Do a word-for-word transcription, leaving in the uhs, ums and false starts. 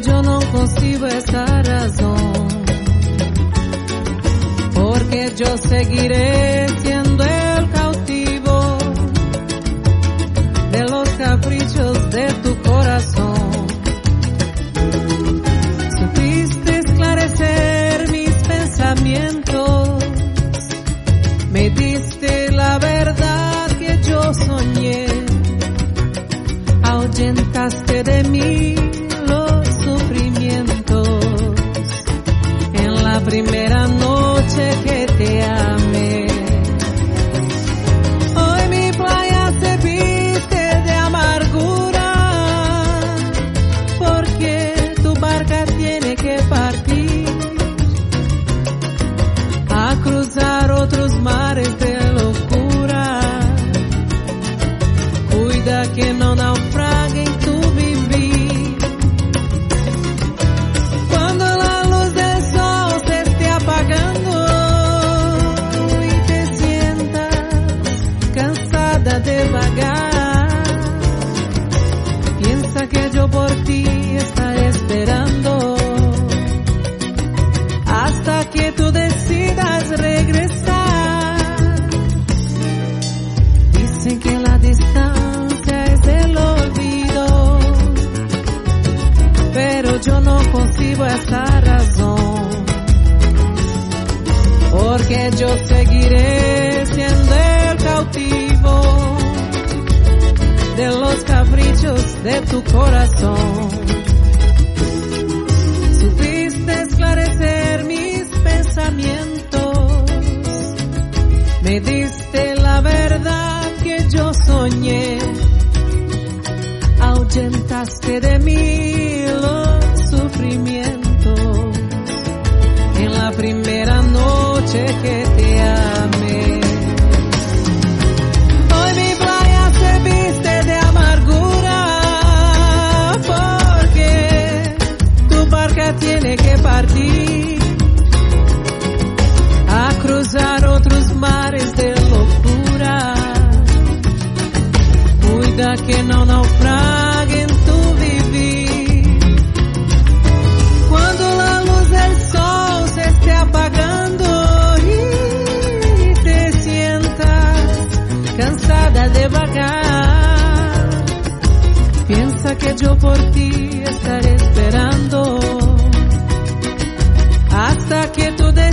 yo no consigo esa razón, porque yo seguiré siendo el cautivo de los caprichos de tu corazón. Supiste esclarecer mis pensamientos, me diste la verdad que yo soñé, ahuyentaste de mí los sufrimientos en la primera noche que te amé. Hoy mi playa se viste de amargura, porque tu barca tiene que partir a cruzar otros mares de locura. Cuida que no naufrague en tu vivir. Cuando la luz del sol se esté apagando y te sientas cansada de vagar, piensa que yo por ti estaré esperando hasta que tú decidas regresar. Dicen que la distancia es el olvido, pero yo no concibo esa razón, porque yo seguiré siendo el cautivo de los caprichos de tu corazón. Supiste esclarecer mis pensamientos, me diste la verdad que yo soñé, ahuyentaste de mí los sufrimientos en la primera noche que te amé. Hoy mi playa se viste de amargura, porque tu barca tiene que partir a cruzar otros mares de locura. Cuida que no naufrague en tu vivir. Cuando la luz del sol se esté apagando y te sientas cansada de vagar, piensa que yo por ti estaré esperando hasta que tú de